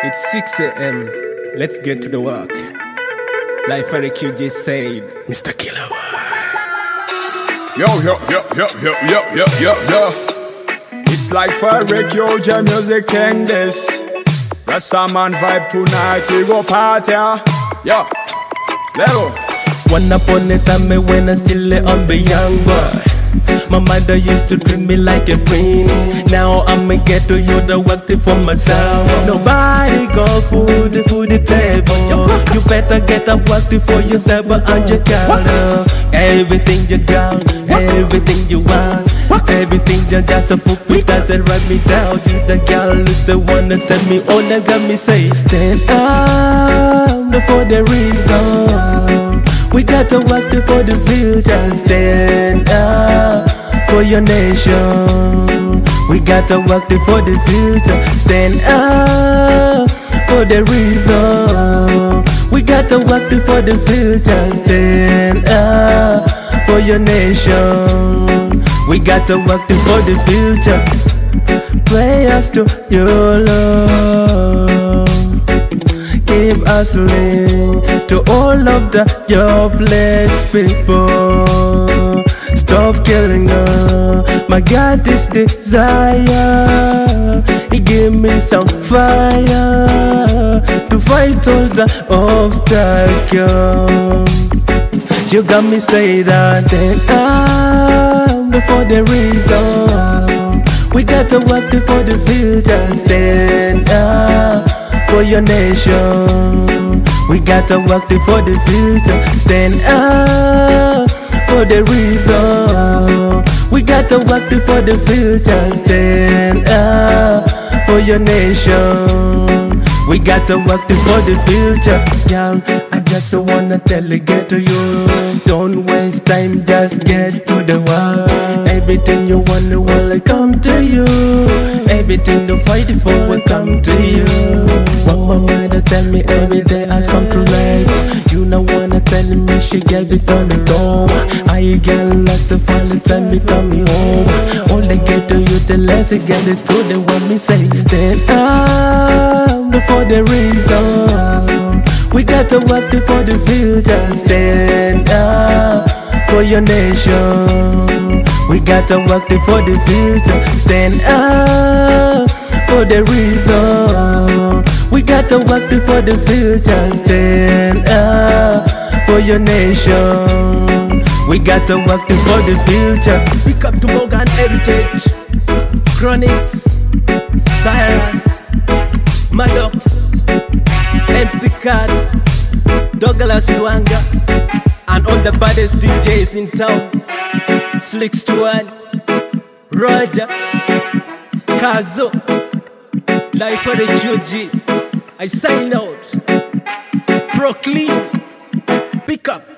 It's 6 a.m. Let's get to the work. Like Ferry QG said, Mr. Killer. Yo. It's like Ferry QG music and this. Rasta man vibe tonight, we go party. Yo, let go. One upon a time when I still on the young boy. My mother used to treat me like a prince. Now I'ma get to you the work for myself. Nobody got food the table. You better get up work for yourself and your girl. Everything you got, everything you want, everything you got, so put me down and write me down. You the girl who's the one to tell me all that got me say stand up for the reason. We got to work for the future. Stand up for your nation. We got to work for the future. Stand up for the reason. We got to work for the future. Stand up for your nation. We got to work for the future. Prayers to your love. Keep hustling to all of the jobless people. Stop killing her. My God, this desire, He gave me some fire to fight all the obstacles. You got me say that stand up for the reason. We got to work for the future. Stand up for your nation. We got to work for the future. Stand up for the reason. We got to work for the future. Stand up for your nation. We got to work for the future. Girl, I just wanna tell you, get to you. Don't waste time, just get to the work. Everything you want will come to you. Everything you fight for will come to you. One more mother tell me every day has come to life. You know wanna tell me she gave it on the door. I get lost of all the time me coming home. All they get to you, the less you get it to the one me say stand up for the reason. We got to work for the future. Stand up for your nation. We got to work for the future. Stand up for the reason. We got to work for the future. Stand up for your nation. We got to work for the future. Pick up to Morgan Heritage, Chronics, Tyrus, Maddox, MC Cat, Douglas Luanga, and all the baddest DJs in town. Slick Stewart, Roger, Kazo, Life for the GOG. I sign out. Proclaim, pick up.